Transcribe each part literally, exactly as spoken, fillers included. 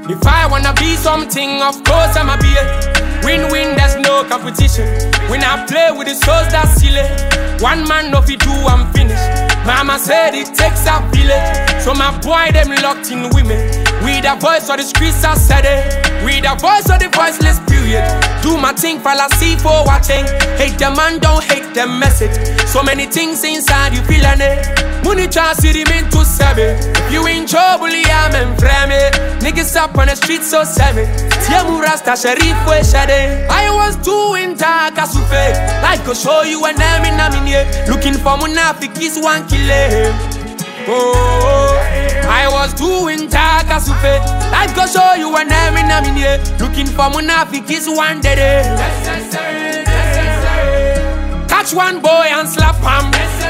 If I wanna be something, of course I'ma be it. Win-win, there's no competition. When I play with the souls, that's silly. One man, no fi do, I'm finished. Mama said it takes a village. So my boy, them locked in women. We the voice of the streets, I said it. We the voice of the voiceless, period. Do my thing, fall asleep for watching. Hate the man, don't hate the message. So many things inside, you feeling it. Money chance, you mean to save it. If you in trouble, yeah, I'm frame it. Niggas up on the street, so savage. Tiamu Rasta, Sharif, we shade. I was doing taka sufe. Like go show you an name in a minute. Looking for Munafikis, one killer. Oh, I was doing taka sufe. Like go show you an name in a minute. Looking for Munafikis, one day. Catch one boy and slap him.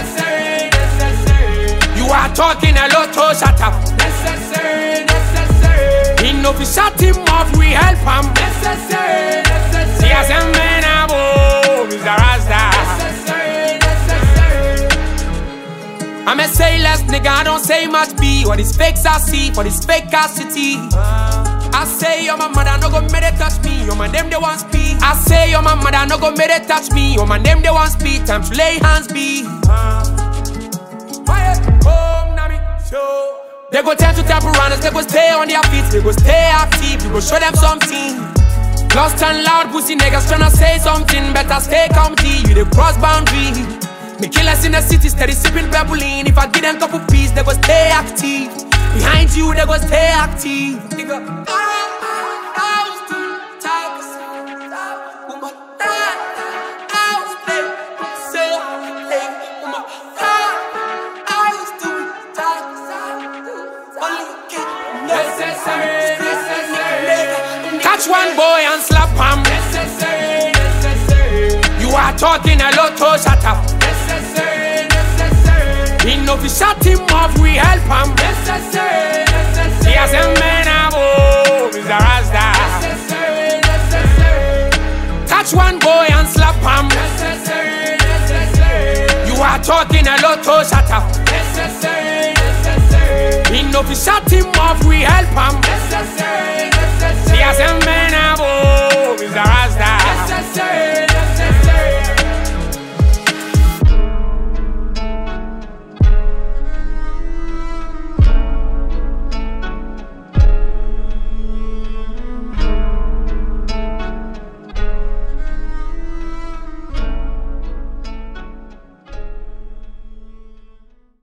You are talking a lot, oh shut up. Necessary, necessary. Enough to shut him off, we help him. Necessary, necessary. See as a man above, is a Rasta. Necessary, necessary. I'm a say less nigga, I don't say much B. What is fakes I see, for this fake ass city. I say yo my mother no go make it touch me. Yo my them they want speed. I say yo my mother no go make it touch me. Yo my them they want speed. Time to lay hands be. They go turn to temple runners, they go stay on their feet, they go stay active, we go show them something. Lost and loud pussy niggas tryna say something, better stay comfy, you the cross boundary. Me killers in the city steady sipping pebble-in. If I give them couple peas, they go stay active. Behind you, they go stay active. Nigga, catch one boy and slap him. Necessary, necessary. You are talking a lot, oh shut up. Necessary, necessary. Enough to shut him off, we help him. Necessary, necessary. He has a man above, is a Rasta. Necessary, necessary. Catch one boy and slap him. Necessary, necessary. You are talking a lot, oh shut up. Necessary, necessary. Enough to shut